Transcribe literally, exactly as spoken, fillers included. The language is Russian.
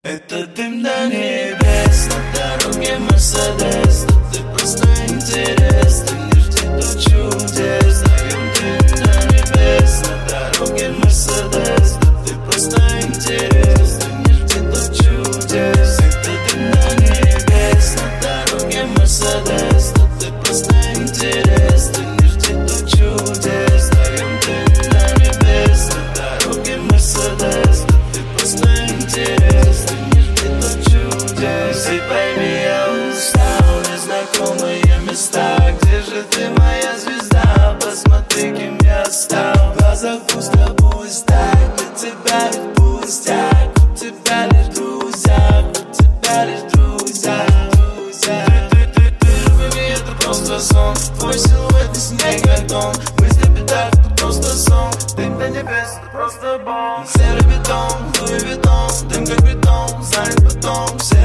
Это дым до небес, на дороге Мерседес. Да ты просто интерес, ты не жди до чудес. Даем дым до небес, на дороге Мерседес. Да ты просто интерес, ты не жди до чудес. Это дым до небес, на дороге Мерседес. Да ты просто интерес, ты не жди до чудес. Даем дым до небес, на дороге Мерседес. Да ты просто интерес, ты не жди до чудес. И пойми, я устал, незнакомые места. Где же ты, моя звезда? Посмотри, кем я стал. В глазах пусто пустяк, для тебя ведь пустяк. У тебя лишь друзья, у тебя лишь друзья, друзья. Ты, ты, ты, ты, любви, это просто сон. Твой силуэт не снег, как дом. Мысли в бедах, это просто сон. Дым до небес, это просто бомб. Серый бетон, Луи Виттон, дым как бетон, знает потом все.